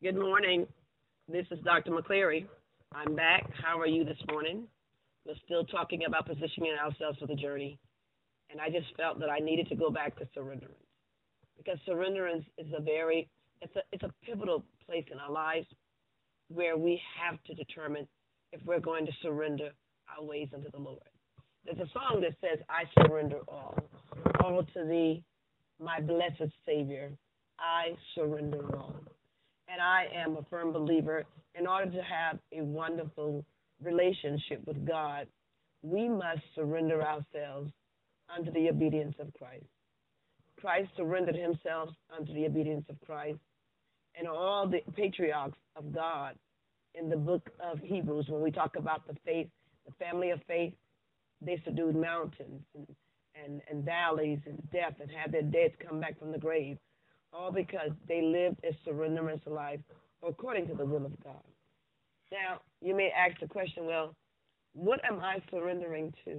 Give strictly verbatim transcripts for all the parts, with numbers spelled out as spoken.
Good morning. This is Doctor McCleary. I'm back. How are you this morning? We're still talking about positioning ourselves for the journey. And I just felt that I needed to go back to surrenderance. Because surrenderance is a very, it's a, it's a pivotal place in our lives where we have to determine if we're going to surrender our ways unto the Lord. There's a song that says, I surrender all. All to thee, my blessed Savior. I surrender all. And I am a firm believer, in order to have a wonderful relationship with God, we must surrender ourselves unto the obedience of Christ. Christ surrendered himself unto the obedience of Christ. And all the patriarchs of God in the book of Hebrews, when we talk about the faith, the family of faith, they subdued mountains and, and, and valleys and death and had their dead come back from the grave, all because they lived a surrenderance life according to the will of God. Now, you may ask the question, well, what am I surrendering to?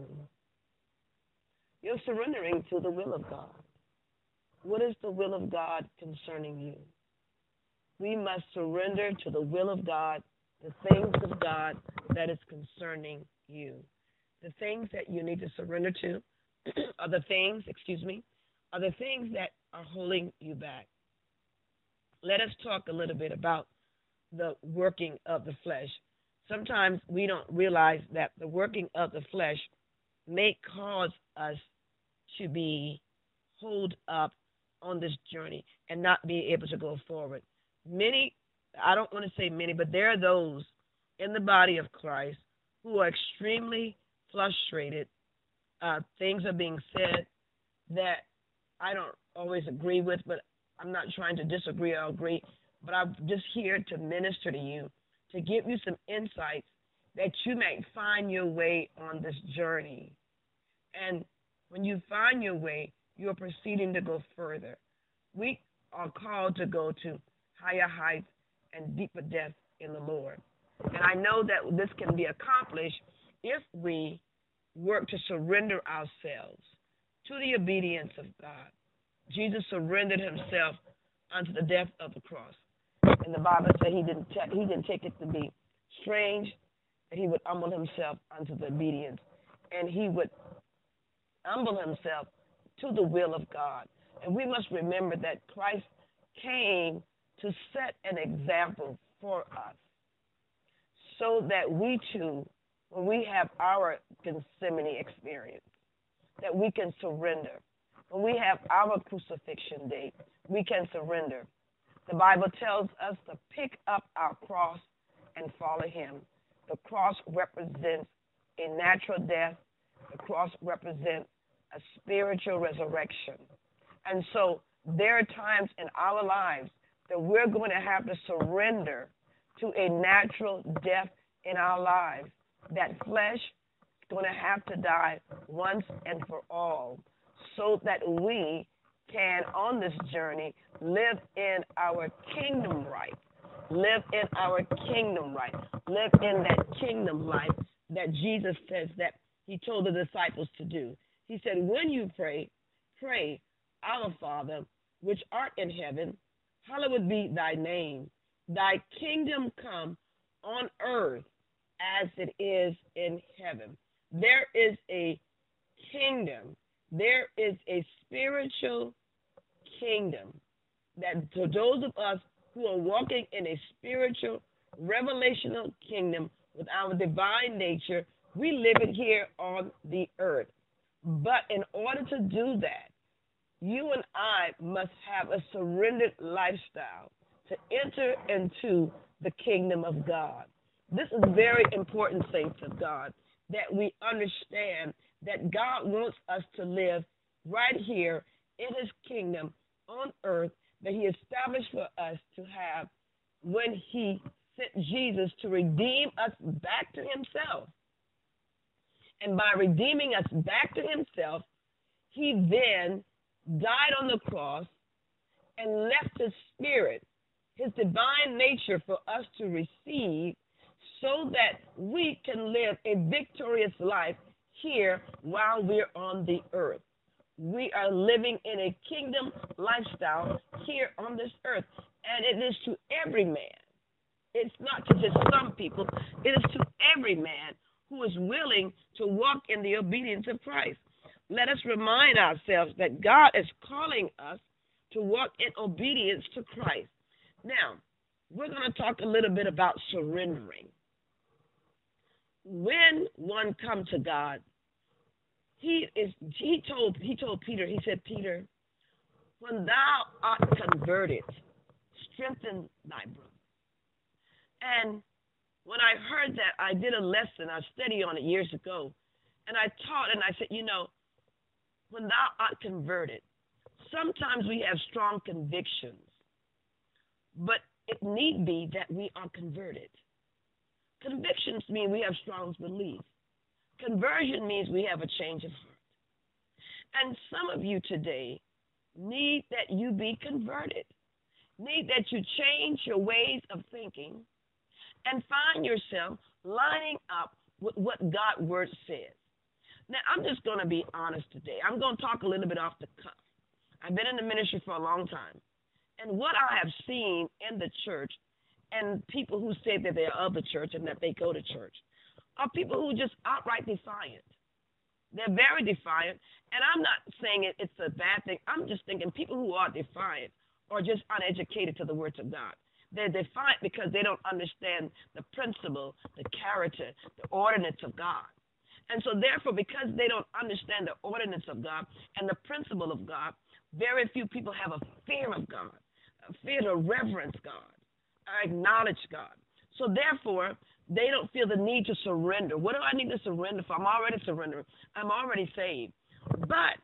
You're surrendering to the will of God. What is the will of God concerning you? We must surrender to the will of God, the things of God that is concerning you. The things that you need to surrender to are the things, excuse me, are the things that are holding you back. Let us talk a little bit about the working of the flesh. Sometimes we don't realize that the working of the flesh may cause us to be hold up on this journey and not be able to go forward. Many, I don't want to say many, but there are those in the body of Christ who are extremely frustrated. Uh, things are being said that I don't always agree with, but I'm not trying to disagree or agree, but I'm just here to minister to you, to give you some insights that you may find your way on this journey. And when you find your way, you're proceeding to go further. We are called to go to higher heights and deeper depths in the Lord. And I know that this can be accomplished if we work to surrender ourselves to the obedience of God. Jesus surrendered himself unto the death of the cross. And the Bible said he didn't, ta- he didn't take it to be strange, that he would humble himself unto the obedience. And he would humble himself to the will of God. And we must remember that Christ came to set an example for us so that we too, when we have our Gethsemane experience, that we can surrender. When we have our crucifixion date, we can surrender. The Bible tells us to pick up our cross and follow him. The cross represents a natural death. The cross represents a spiritual resurrection. And so there are times in our lives that we're going to have to surrender to a natural death in our lives. That flesh is going to have to die once and for all so that we can, on this journey, live in our kingdom right. Live in our kingdom right. Live in that kingdom life that Jesus says that he told the disciples to do. He said, when you pray, pray, Our Father, which art in heaven, hallowed be thy name. Thy kingdom come on earth as it is in heaven. There is a kingdom. There is a spiritual kingdom that to those of us who are walking in a spiritual, revelational kingdom with our divine nature, we live it here on the earth. But in order to do that, you and I must have a surrendered lifestyle to enter into the kingdom of God. This is very important, saints of God, that we understand that God wants us to live right here in his kingdom on earth that he established for us to have when he sent Jesus to redeem us back to himself. And by redeeming us back to himself, he then died on the cross and left his spirit, his divine nature for us to receive so that we can live a victorious life here while we're on the earth. We are living in a kingdom lifestyle here on this earth. And it is to every man. It's not to just some people. It is to every man who is willing to walk in the obedience of Christ. Let us remind ourselves that God is calling us to walk in obedience to Christ. Now, we're going to talk a little bit about surrendering. When one comes to God, he is he told he told Peter, he said, Peter, when thou art converted, strengthen thy brother. And when I heard that, I did a lesson, I studied on it years ago, and I taught, and I said, you know, when thou art converted, sometimes we have strong convictions, but it need be that we are converted. Convictions mean we have strong beliefs. Conversion means we have a change of heart. And some of you today need that you be converted, need that you change your ways of thinking and find yourself lining up with what God's word says. Now, I'm just going to be honest today. I'm going to talk a little bit off the cuff. I've been in the ministry for a long time. And what I have seen in the church and people who say that they're of the church and that they go to church are people who are just outright defiant. They're very defiant. And I'm not saying it, it's a bad thing. I'm just thinking people who are defiant are just uneducated to the words of God. They're defiant because they don't understand the principle, the character, the ordinance of God. And so therefore, because they don't understand the ordinance of God and the principle of God, very few people have a fear of God, a fear to reverence God, or acknowledge God. So therefore, they don't feel the need to surrender. What do I need to surrender for? I'm already surrendering. I'm already saved. But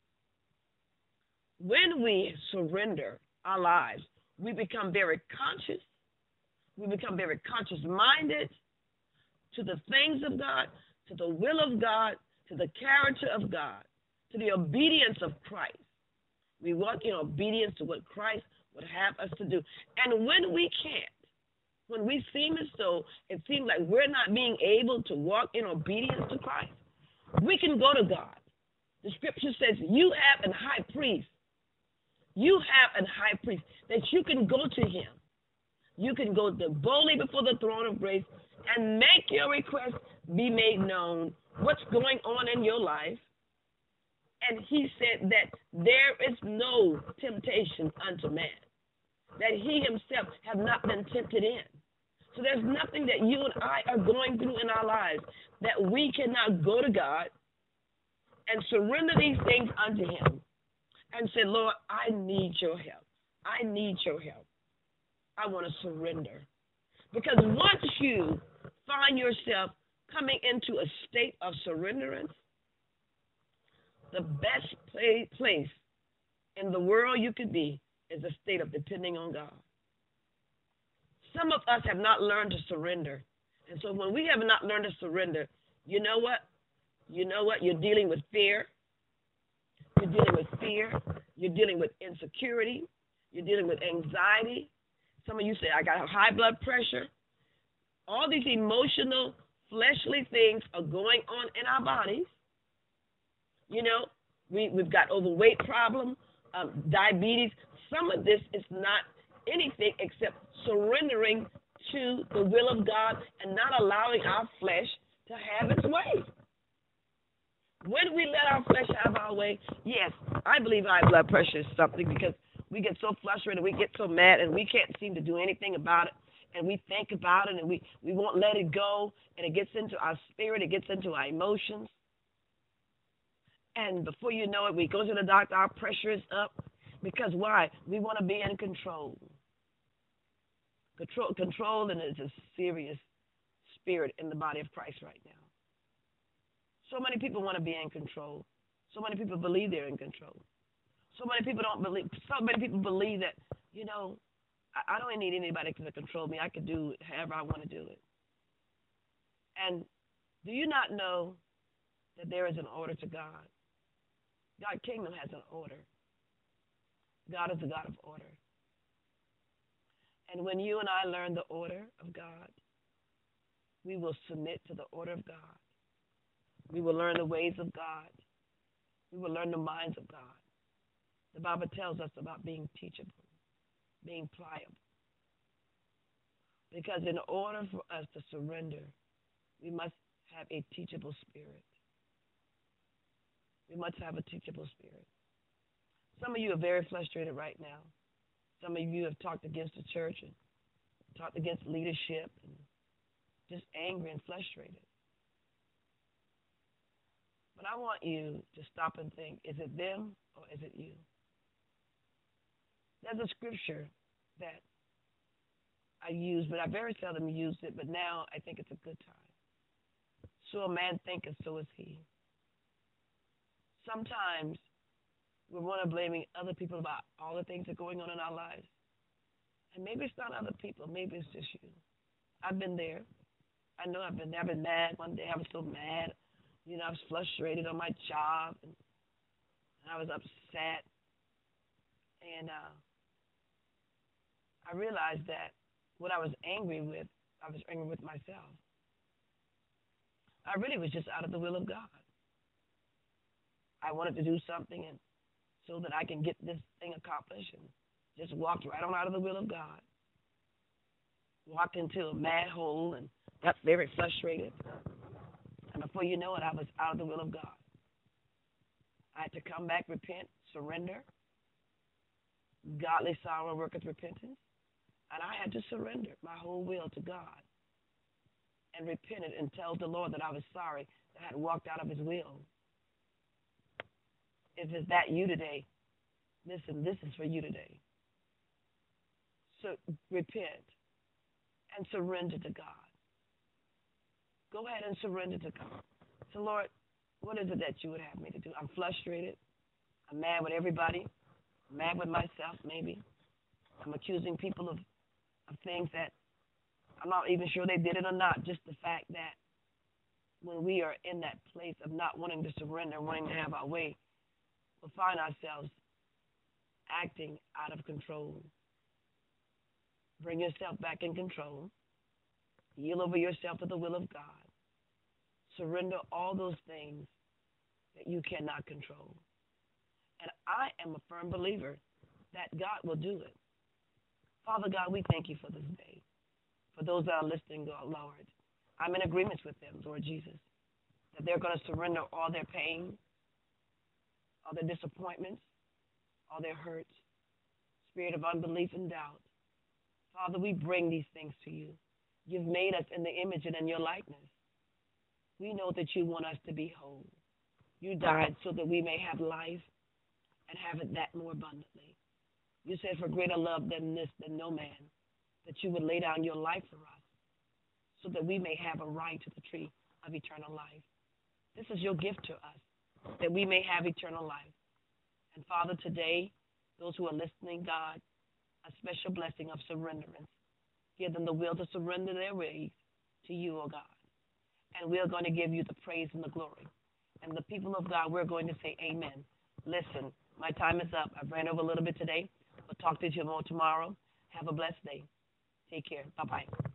when we surrender our lives, we become very conscious. We become very conscious-minded to the things of God, to the will of God, to the character of God, to the obedience of Christ. We walk in obedience to what Christ would have us to do. And when we can't, when we seem as though it seems like we're not being able to walk in obedience to Christ, we can go to God. The scripture says you have a high priest. You have a high priest that you can go to him. You can go boldly before the throne of grace and make your request be made known, what's going on in your life. And he said that there is no temptation unto man, that he himself have not been tempted in. So there's nothing that you and I are going through in our lives that we cannot go to God and surrender these things unto him and say, Lord, I need your help. I need your help. I want to surrender. Because once you find yourself coming into a state of surrenderance, the best play, place in the world you could be is a state of depending on God. Some of us have not learned to surrender. And so when we have not learned to surrender, you know what? You know what? You're dealing with fear. You're dealing with fear. You're dealing with insecurity. You're dealing with anxiety. Some of you say, I got high blood pressure. All these emotional, fleshly things are going on in our bodies. You know, we, we've got overweight problem, um, diabetes. Some of this is not anything except surrendering to the will of God and not allowing our flesh to have its way. When we let our flesh have our way, yes, I believe high blood pressure is something because we get so frustrated, we get so mad, and we can't seem to do anything about it. And we think about it, and we, we won't let it go, and it gets into our spirit, it gets into our emotions. And before you know it, we go to the doctor, our pressure is up. Because why? We want to be in control. Control, control, and it's a serious spirit in the body of Christ right now. So many people want to be in control. So many people believe they're in control. So many people don't believe. So many people believe that, you know, I, I don't need anybody to control me. I can do it however I want to do it. And do you not know that there is an order to God? God's kingdom has an order. God is a God of order. And when you and I learn the order of God, we will submit to the order of God. We will learn the ways of God. We will learn the minds of God. The Bible tells us about being teachable. being pliable. Because in order for us to surrender, we must have a teachable spirit. We must have a teachable spirit. Some of you are very frustrated right now. Some of you have talked against the church and talked against leadership and just angry and frustrated. But I want you to stop and think, is it them or is it you? There's a scripture that I use, but I very seldom use it, but now I think it's a good time. So a man thinketh, so is he. Sometimes we want to blaming other people about all the things that are going on in our lives. And maybe it's not other people. Maybe it's just you. I've been there. I know I've been there. I've been mad. One day I was so mad. You know, I was frustrated on my job. And I was upset. And uh, I realized that what I was angry with, I was angry with myself. I really was just out of the will of God. I wanted to do something and so that I can get this thing accomplished, and just walked right on out of the will of God. Walked into a mad hole and got very frustrated. And before you know it, I was out of the will of God. I had to come back, repent, surrender. Godly sorrow worketh repentance. And I had to surrender my whole will to God and repented and tell the Lord that I was sorry that I had walked out of his will. If it's that you today, listen, this is for you today. So repent and surrender to God. Go ahead and surrender to God. So, Lord, what is it that you would have me to do? I'm frustrated. I'm mad with everybody. I'm mad with myself, maybe. I'm accusing people of, of things that I'm not even sure they did it or not. Just the fact that when we are in that place of not wanting to surrender, wanting to have our way, we'll find ourselves acting out of control. Bring yourself back in control. Yield over yourself to the will of God. Surrender all those things that you cannot control. And I am a firm believer that God will do it. Father God, we thank you for this day. For those that are listening, God, Lord, I'm in agreement with them, Lord Jesus, that they're going to surrender all their pain, all their disappointments, all their hurts, spirit of unbelief and doubt. Father, we bring these things to you. You've made us in the image and in your likeness. We know that you want us to be whole. You died so that we may have life and have it that more abundantly. You said for greater love than this, than no man, that you would lay down your life for us so that we may have a right to the tree of eternal life. This is your gift to us, that we may have eternal life. And Father, today, those who are listening, God, a special blessing of surrenderance. Give them the will to surrender their ways to you, O God. And we're going to give you the praise and the glory. And the people of God, we're going to say amen. Listen, my time is up. I've ran over a little bit today. We'll talk to you more tomorrow. Have a blessed day. Take care. Bye-bye.